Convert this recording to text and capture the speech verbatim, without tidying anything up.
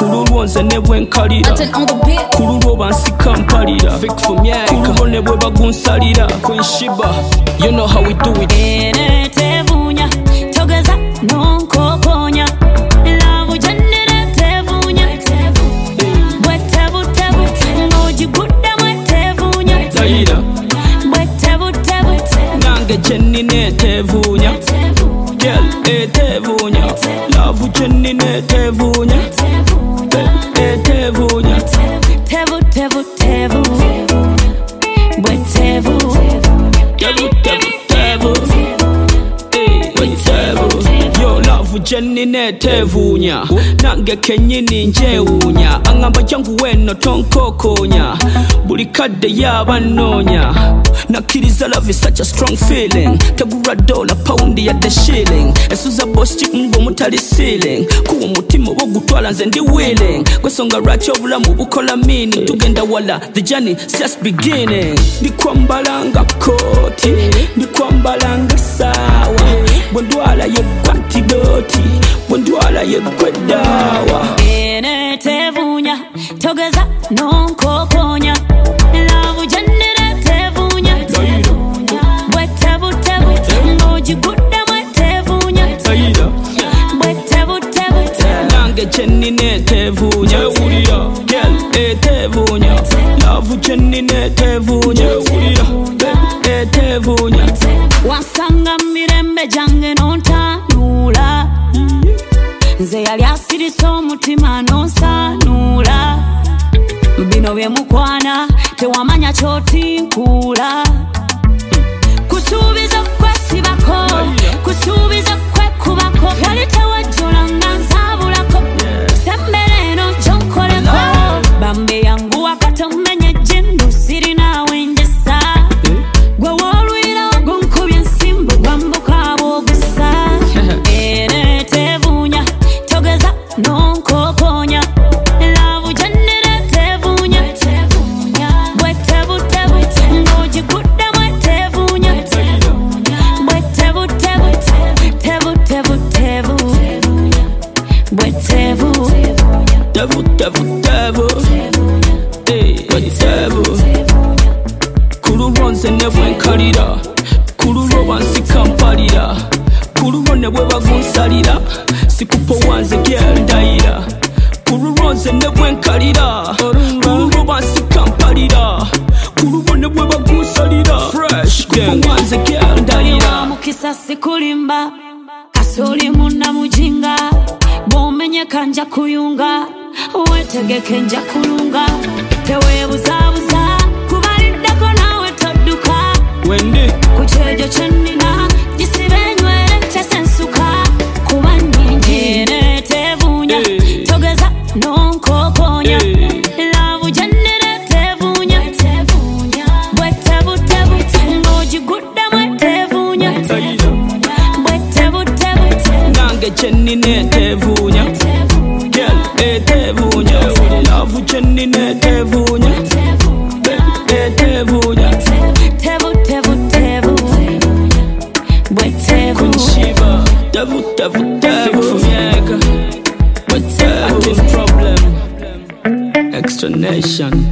kululwo nze ne bwenkalira kululwo bansika mpalira kululwo ne bwe bagunsalira Queen Shiba, you know how we do it. Ene tevunya togeza nonkokonya lavu jannere tevunya bwe tevu tevu ngoji gudda bwe tevunya Zaira bwe tevu tevu nange jennine tevunya girl etevunya lavu jennine tevunya etevunya tevu tevu tevu bwe tevu tevu tevu tevu eh bwe tevu yo lavu jennine tevunya nange kenyini njewunya angamba jangu weno tonkokonya buli kadde yabanonya nakiriza love is such a strong feeling tegura dollar pound ya the shilling esuza boss chick ngo mutali ceiling kuwa mutima wogutwala nze ndi willing kwesonga racho obulamu bukola mini tugenda wala the journey is just beginning ndikwambalanga koti ndikwambalanga sawa bwendwala ye kwati doti bwendwala ye kwedawa ene tevunya togeza nonkokonya lavu jannere tevunya bwe tevu tevu ngoji gudda bwe tevunya bwe tevu tevu nange jennine tevunya girl etevunya lavu jennine tevunya etevunya wasanga mirembe jange nontanula nze yali asirisa omutima nonsanula bino bye mukwana tewamanya kyotinkula kusuubiza kwesibako kusuubiza kwekubako yali tewajjula nga nsaabulako sembere eno kyonkoleko bambe yangu wakatomenye jindu sirinawe njesa gwe woolwira ogunkubye ensimbu gwambuka bwogusa ene tevunya togeza nonkokonya lavu jannere tevunya bwe tevu tevu ngoji gudda bwe tevunya bwe tevu tevu tevu tevu tevu bwe tevu tevu tevu tevu eh bwe tevu kululwo nze ne bwenkalira kululwo bansika mpalira kululwo ne bwe bagunsalira sikupo wanze girl ndayira kululwo nze ne bwenkalira kululwo bansika mpalira kululwo ne bwe bagunsalira fresh kupo wanze girl ndayira mukisa sikulimba kasoli muna mujinga bomenye kanja kuyunga wetegeke nja kulunga tewebuzabuza kubaliddako nawe todduka wendi kukyejo kyennina gisibe enywere kyesensuka kuba nnyingi ene tevunya togeza nonkokonya lavu jannere tevunya bwe tevu tevu ngoji gudda bwe tevunya bwe tevu tevu nange jennine tevunya girl etevunya lavu jennine tevunya etevunya tevu tevu tevu bwe tevu Queen Shiba, tevu tevu tevu bwe tevu problem extra nation